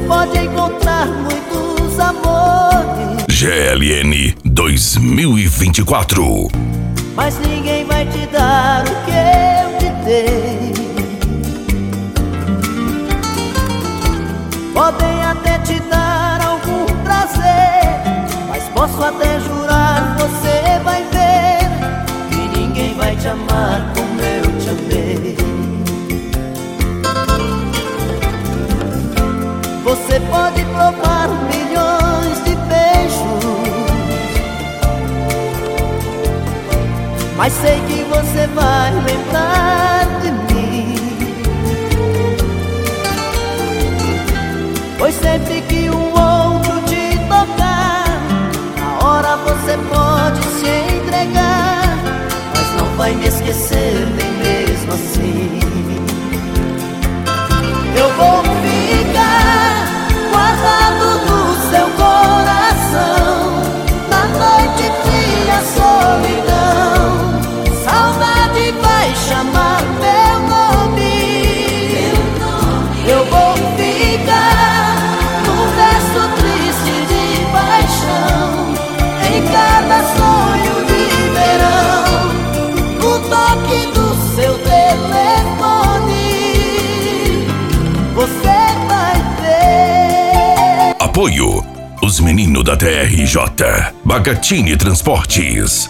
pode encontrar muitos amores, GLN 2024. mas ninguém vai te dar o que eu te dei. Podem até te dar algum prazer, mas posso até jurar, você vai ver que ninguém vai te amar como eu te amei. Você pode provar milhões de beijos, mas sei que você vai lembrar de mim, pois sempre que um outro te tocar, na hora você pode se entregar, mas não vai me esquecer nem mesmo assim. Eu vou ficar guardado no seu coração, na noite fria, solidão. Saudade vai chamar meu nome. Eu vou ficar num verso triste de paixão, em cada sonho de verão, no toque do seu telefone. Você vai ver. Apoio: os meninos da TRJ, Bagatini Transportes.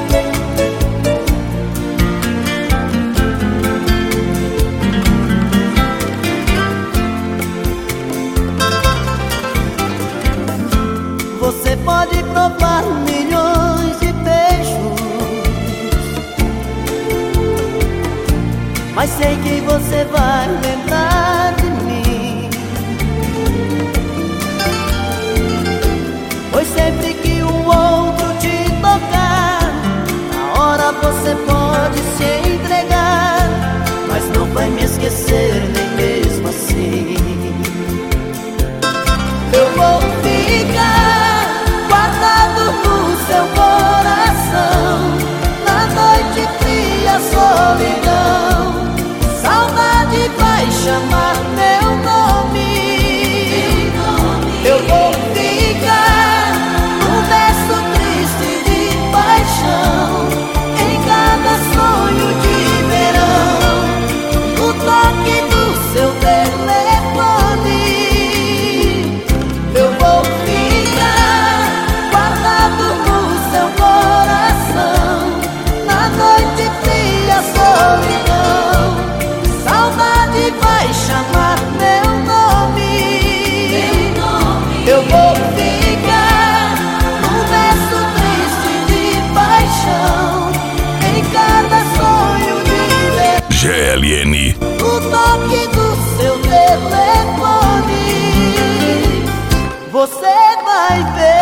Você pode provar milhões de beijos, mas sei que você vai lembrar de mim, pois sempre que um outro te tocar, na hora você pode se entregar, mas não vai me esquecer nem mesmo assim. Eu vou ficar guardado no seu coração, na noite fria, solidão. Saudade vai chamar meu nome. Eu vou ficar num verso triste de paixão, em cada sonho de verão, no toque do seu telefone. Eu vou ficar guardado no seu coração, na noite fria, solidão. Saudade vai chamar meu nome. Eu vou ficar num verso triste de paixão, em cada sonho de verão, GLN. no toque do seu telefone. Você vai ver.